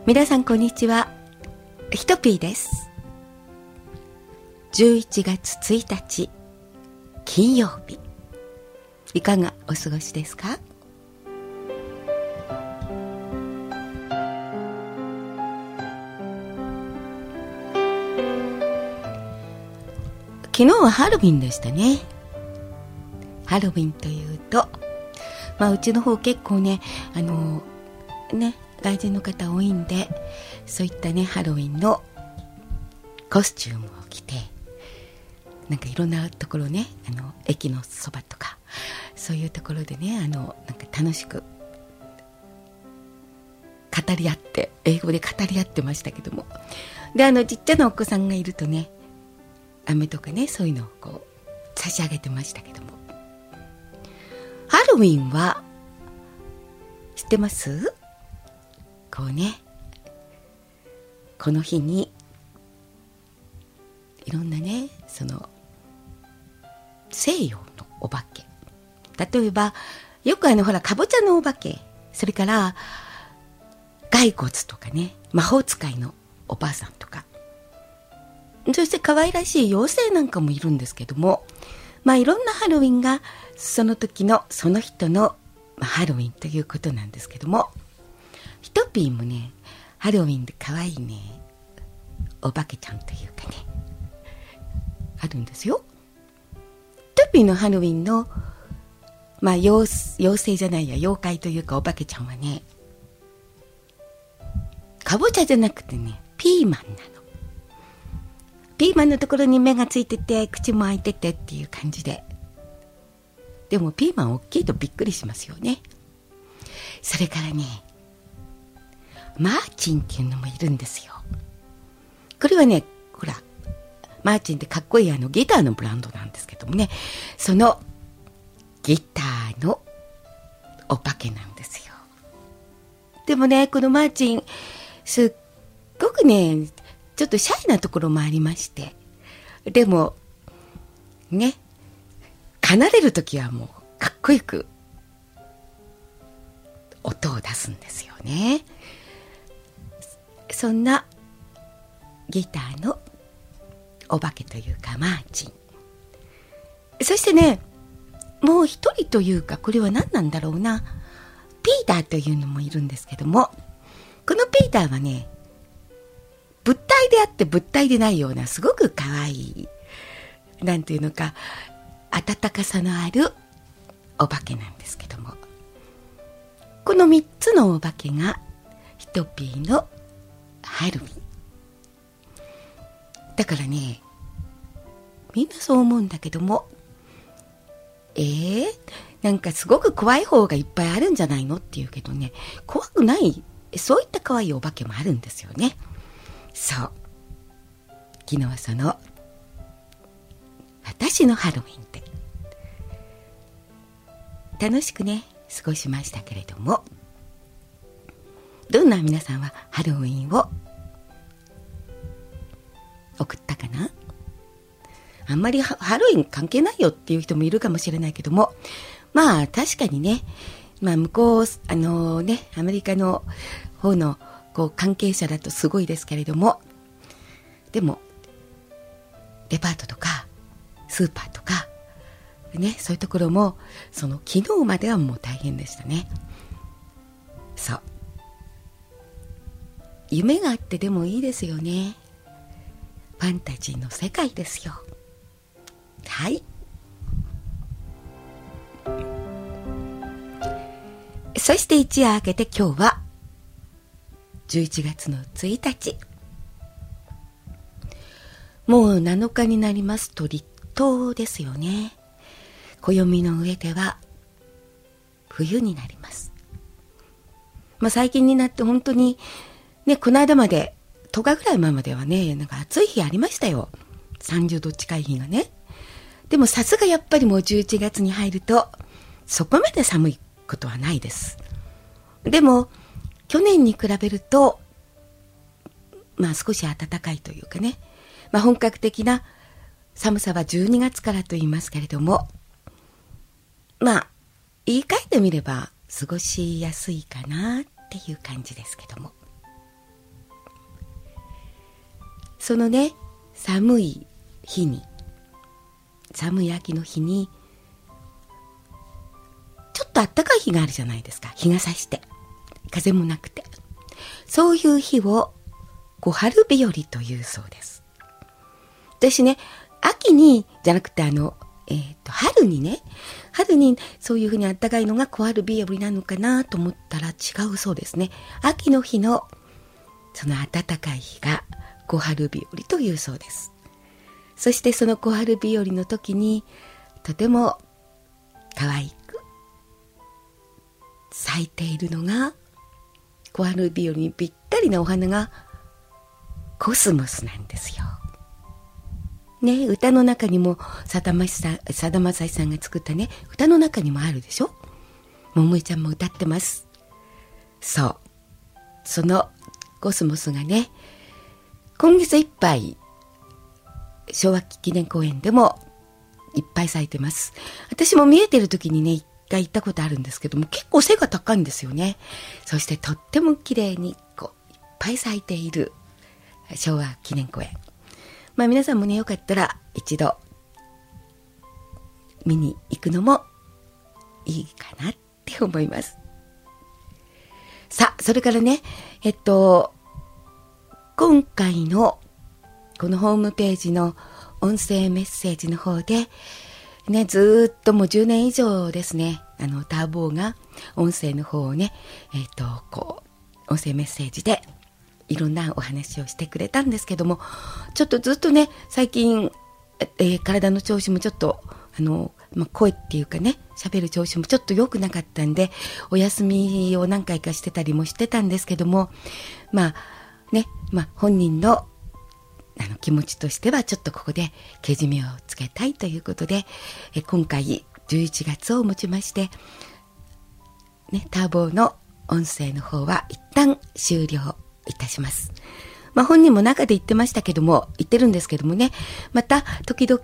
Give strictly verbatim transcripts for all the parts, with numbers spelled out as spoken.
皆さんこんにちは。ひとぴーです。じゅういちがつついたち金曜日、いかがお過ごしですか？昨日はハロウィンでしたね。ハロウィンというと、まあうちの方結構ね、あのね、外人の方多いんで、そういったねハロウィンのコスチュームを着て、なんかいろんなところね、あの駅のそばとかそういうところでね、あのなんか楽しく語り合って、英語で語り合ってましたけども、であのちっちゃなお子さんがいるとね、飴とかね、そういうのをこう差し上げてましたけども、ハロウィンは知ってます？こうね、この日にいろんなね、その西洋のお化け、例えばよくあのほらかぼちゃのお化け、それから骸骨とかね、魔法使いのおばあさんとか、そして可愛らしい妖精なんかもいるんですけども、まあいろんなハロウィンがその時のその人の、まあ、ハロウィンということなんですけども、ひとぴーもねハロウィンで可愛いねお化けちゃんというかねあるんですよ。ひとぴーのハロウィンのまあ妖、妖精じゃないや、妖怪というかお化けちゃんはね、かぼちゃじゃなくてね、ピーマンなの。ピーマンのところに目がついてて、口も開いててっていう感じで、でもピーマン大きいとびっくりしますよね。それからね、マーチンっていうのもいるんですよ。これはね、ほらマーチンってかっこいいあのギターのブランドなんですけどもね、そのギターのお化けなんですよ。でもね、このマーチンすっごくねちょっとシャイなところもありまして、でもね、奏でるときはもうかっこよく音を出すんですよね。そんなギターのお化けというかマーチン、そしてね、もう一人というか、これは何なんだろうな、ピーターというのもいるんですけども、このピーターはね、物体であって物体でないようなすごく可愛い、なんていうのか温かさのあるお化けなんですけども、このみっつのお化けがひとぴーのハロウィンだからね、みんなそう思うんだけども、えー、なんかすごく怖い方がいっぱいあるんじゃないのっていうけどね、怖くない、そういった可愛いお化けもあるんですよね。そう、昨日はその私のハロウィンで楽しくね過ごしましたけれども、どんな皆さんはハロウィンを送ったかな？あんまりハロウィン関係ないよっていう人もいるかもしれないけども、まあ確かにね、まあ向こうあのねアメリカの方のこう関係者だとすごいですけれども、でもデパートとかスーパーとかね、そういうところもその昨日まではもう大変でしたね。そう、夢があってでもいいですよね。ファンタジーの世界ですよ。はい、そして一夜明けて今日はじゅういちがつのついたち、もうなのかになりますと立冬ですよね。暦の上では冬になります。まあ最近になって本当にね、この間までとおかぐらい前まではね、なんか暑い日ありましたよ。さんじゅうど近い日がね。でもさすがやっぱりもうじゅういちがつに入るとそこまで寒いことはないです。でも去年に比べるとまあ少し暖かいというかね、まあ本格的な寒さはじゅうにがつからと言いますけれども、まあ言い換えてみれば過ごしやすいかなっていう感じですけども、 そのね、寒い日に、寒い秋の日に、ちょっと暖かい日があるじゃないですか。日が差して、風もなくて。そういう日を小春日和というそうです。私ね、秋に、じゃなくてあの、えっと、春にね、春にそういうふうに暖かいのが小春日和なのかなと思ったら違うそうですね。秋の日のその暖かい日が小春日和というそうです。そしてその小春日和の時にとても可愛く咲いているのが、小春日和にぴったりなお花がコスモスなんですよ。ね、歌の中にもさだまさしさんが作ったね、歌の中にもあるでしょ。桃井ちゃんも歌ってます。そう、そのコスモスがね、今月いっぱい昭和記念公園でもいっぱい咲いてます。私も見えてる時にね、一回行ったことあるんですけども、結構背が高いんですよね。そしてとっても綺麗にこういっぱい咲いている昭和記念公園。まあ皆さんもね、よかったら一度見に行くのもいいかなって思います。さあ、それからね、えっと今回のこのホームページの音声メッセージの方でね、ずっともうじゅうねん以上ですね、あのターボーが音声の方をね、えっとこう音声メッセージでいろんなお話をしてくれたんですけども、ちょっとずっとね、最近、えー、体の調子もちょっとあの、まあ、声っていうかね、喋る調子もちょっと良くなかったんで、お休みを何回かしてたりもしてたんですけども、まあね、まあ本人のあの気持ちとしてはちょっとここでけじめをつけたいということで、え今回じゅういちがつをもちまして、ね、ターボーの音声の方は一旦終了いたします。まあ本人も中で言ってましたけども、言ってるんですけどもね、また時々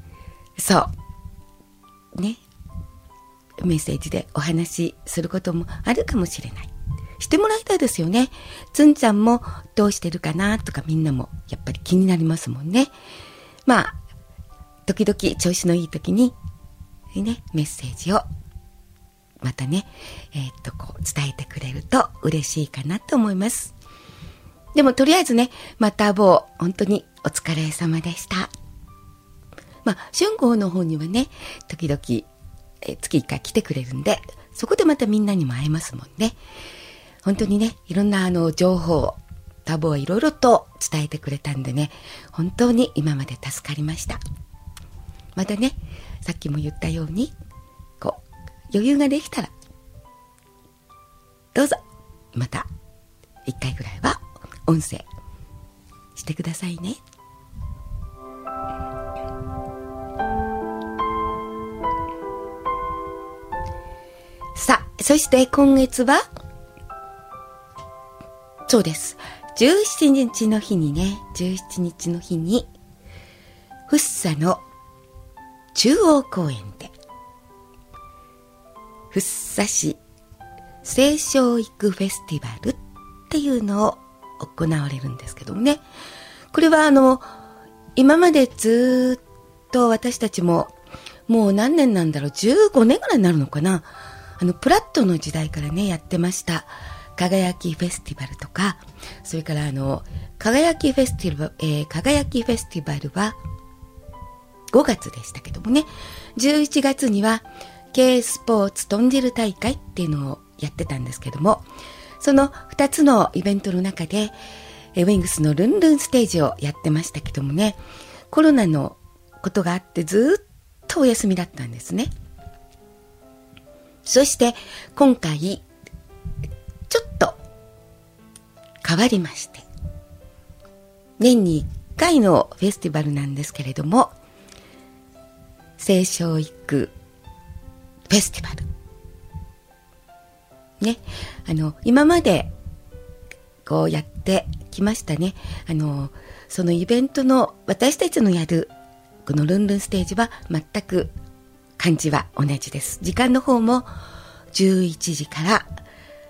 そうね、メッセージでお話しすることもあるかもしれない。してもらいたいですよね。つんちゃんもどうしてるかなとか、みんなもやっぱり気になりますもんね。まあ時々調子のいい時にね、メッセージをまたね、えー、っとこう伝えてくれると嬉しいかなと思います。でもとりあえずね、またもう本当にお疲れ様でした。まあ春号の方にはね、時々、えー、月いっかい来てくれるんで、そこでまたみんなにも会えますもんね。本当にね、いろんなあの情報、タボはいろいろと伝えてくれたんでね、本当に今まで助かりました。またね、さっきも言ったように、こう余裕ができたらどうぞまたいっかいぐらいは音声してくださいね。さあ、そして今月はそうです、じゅうしちにちの日にね、じゅうしちにちの日に福生の中央公園で福生市青少育フェスティバルっていうのを行われるんですけどもね、これはあの今までずっと私たちももう何年なんだろう、じゅうごねんぐらいになるのかな、あのプラットの時代からねやってました輝きフェスティバルとか、それからあの輝きフェスティバル、えー、輝きフェスティバルはごがつでしたけどもね、じゅういちがつには K スポーツ豚汁大会っていうのをやってたんですけども、そのふたつのイベントの中でウィングスのルンルンステージをやってましたけどもね、コロナのことがあってずっとお休みだったんですね。そして今回ちょっと変わりまして、年にいっかいのフェスティバルなんですけれども、青少育フェスティバルね、あの今までこうやってきましたね。あのそのイベントの私たちのやるこのルンルンステージは全く感じは同じです。時間の方もじゅういちじから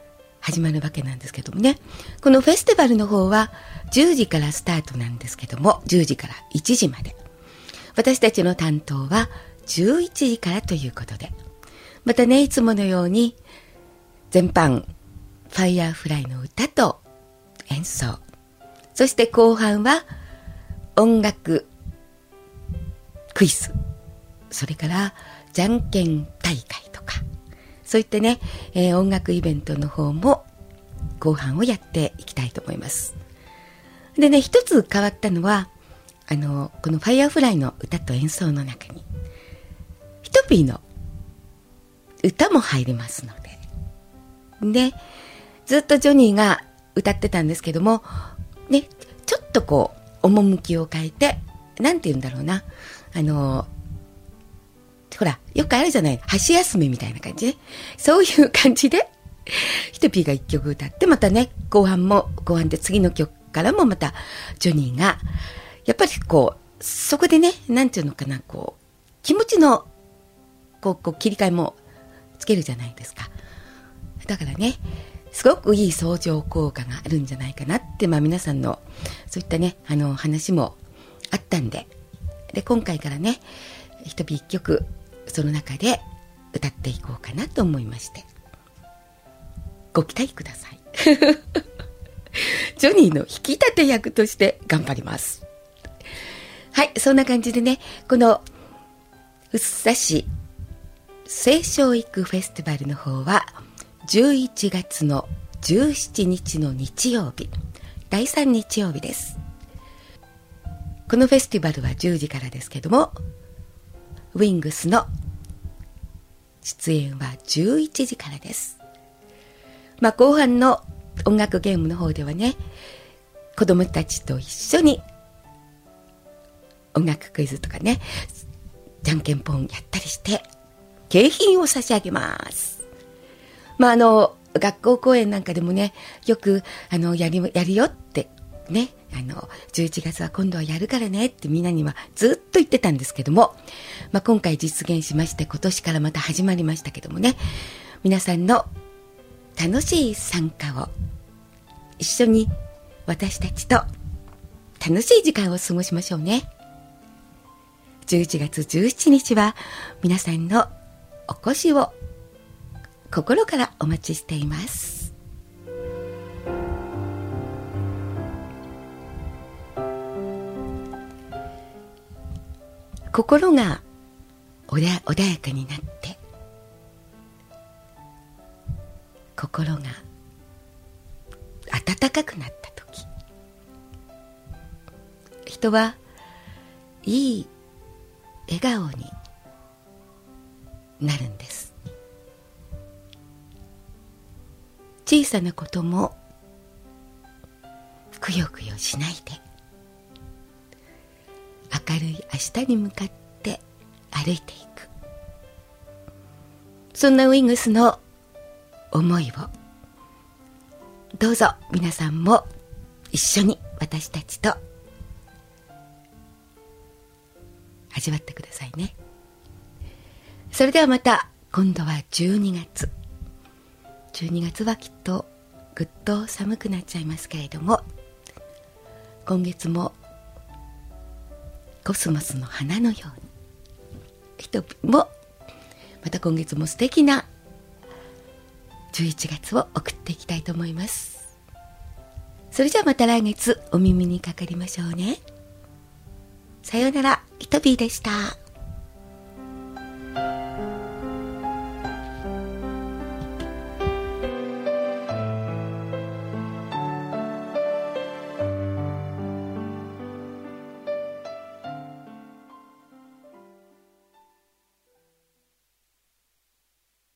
始まるわけなんですけどもね。このフェスティバルの方はじゅうじからスタートなんですけども、じゅうじからいちじまで。私たちの担当はじゅういちじからということで。またね、いつものように全般ファイヤーフライの歌と演奏。そして後半は音楽クイズ。それからじゃんけん大会とか。そういったね、えー、音楽イベントの方も後半をやっていきたいと思います。でね、一つ変わったのは、あの、このファイヤーフライの歌と演奏の中に、ヒトピーの歌も入りますので。で、ずっとジョニーが歌ってたんですけども、ね、ちょっとこう、趣を変えて、なんて言うんだろうな、あの、ほら、よくあるじゃない、箸休めみたいな感じね。そういう感じで、ヒトピーが一曲歌って、またね、後半も、後半で次の曲からもまた、ジョニーが、やっぱりこう、そこでね、なんていうのかな、こう、気持ちの、こう、こう切り替えもつけるじゃないですか。だからね、すごくいい相乗効果があるんじゃないかなって、まあ皆さんの、そういったね、あの、話もあったんで、で、今回からね、ヒトピー一曲、その中で歌っていこうかなと思いまして、ご期待ください。ジョニーの引き立て役として頑張ります。はい、そんな感じでね、この福生市青少育フェスティバルの方はじゅういちがつのじゅうしちにちの日曜日、だいさん日曜日です。このフェスティバルはじゅうじからですけども、ウィングスの出演はじゅういちじからです。まあ後半の音楽ゲームの方ではね、子供たちと一緒に音楽クイズとかね、じゃんけんぽんやったりして景品を差し上げます。まああの学校公演なんかでもね、よくあのやりやるよってね、あのじゅういちがつは今度はやるからねってみんなにはずっと言ってたんですけども、まあ、今回実現しまして、今年からまた始まりましたけどもね、皆さんの楽しい参加を一緒に私たちと楽しい時間を過ごしましょうね。じゅういちがつじゅうしちにちは皆さんのお越しを心からお待ちしています。心が穏やかになって、心が温かくなった時、人はいい笑顔になるんです。小さなこともくよくよしないで、明るい明日に向かって歩いていく、そんなウィングスの思いをどうぞ皆さんも一緒に私たちと味わってくださいね。それではまた今度はじゅうにがつ、じゅうにがつはきっとぐっと寒くなっちゃいますけれども、今月もコスモスの花のように、人もまた今月も素敵なじゅういちがつを送っていきたいと思います。それじゃあまた来月お耳にかかりましょうね。さようなら、ひとぴーでした。